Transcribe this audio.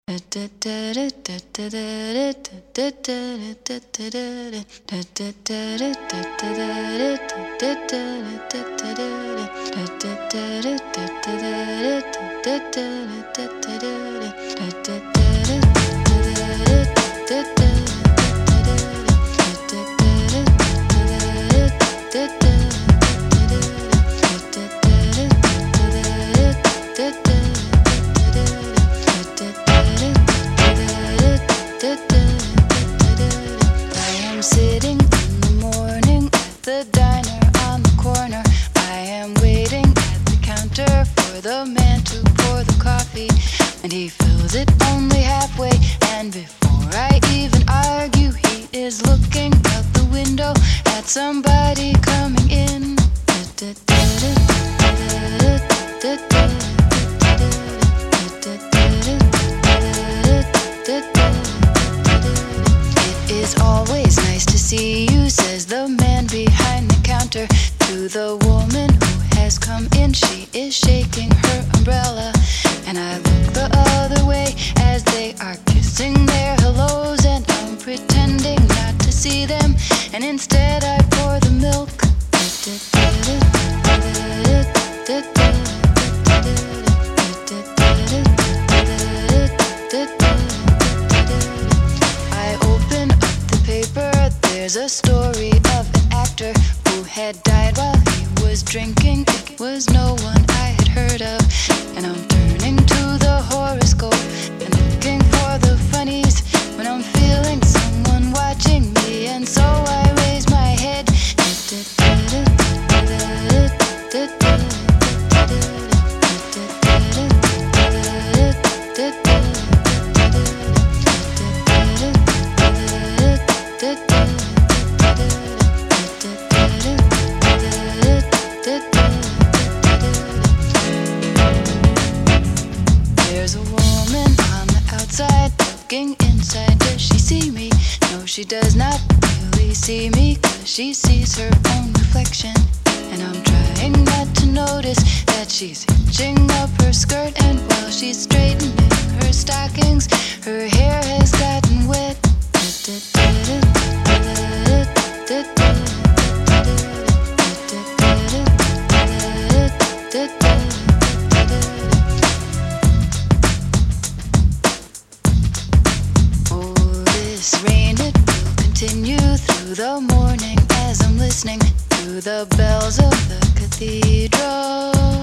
Sitting in the morning at the diner on the corner. I am waiting at the counter for the man to pour the coffee, and he fills it only halfway. And before I even argue, he is looking out the window at somebody coming in. It is always nice to see you, says the man behind the counter to the woman who has come in. She is shaking her umbrella, and I look the other way as they are kissing their hellos, and I'm pretending not to see them, and instead I pour the milk. I open up the paper. There's a story of an actor who had died while he was drinking. It was no one I had heard of, and I'm turning to the horoscope and looking for the funnies when I'm feeling someone watching me, and so I raise my head. There's a woman on the outside looking inside. Does she see me? No, she does not really see me, 'cause she sees her own reflection. And I'm trying not to notice that she's hitching up her skirt, and while she's straightening her stockings, her hair has gotten wet. Oh, this rain, it will continue through the morning as I'm listening to the bells of the cathedral.